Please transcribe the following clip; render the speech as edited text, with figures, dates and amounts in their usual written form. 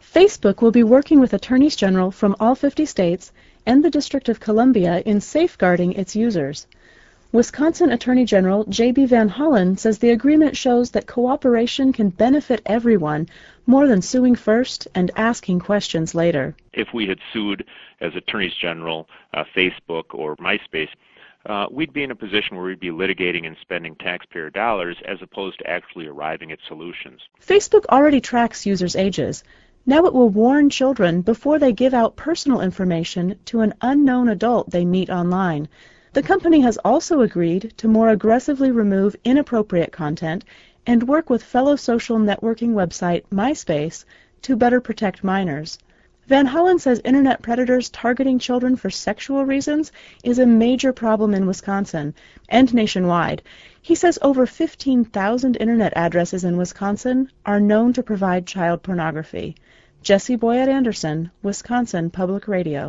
Facebook will be working with attorneys general from all 50 states and the District of Columbia in safeguarding its users. Wisconsin Attorney General J.B. Van Hollen says the agreement shows that cooperation can benefit everyone more than suing first and asking questions later. If we had sued as attorneys general Facebook or MySpace, we'd be in a position where we'd be litigating and spending taxpayer dollars as opposed to actually arriving at solutions. Facebook already tracks users' ages. Now it will warn children before they give out personal information to an unknown adult they meet online. The company has also agreed to more aggressively remove inappropriate content and work with fellow social networking website MySpace to better protect minors. Van Hollen says internet predators targeting children for sexual reasons is a major problem in Wisconsin and nationwide. He says over 15,000 internet addresses in Wisconsin are known to provide child pornography. Jessie Boyett Anderson, Wisconsin Public Radio.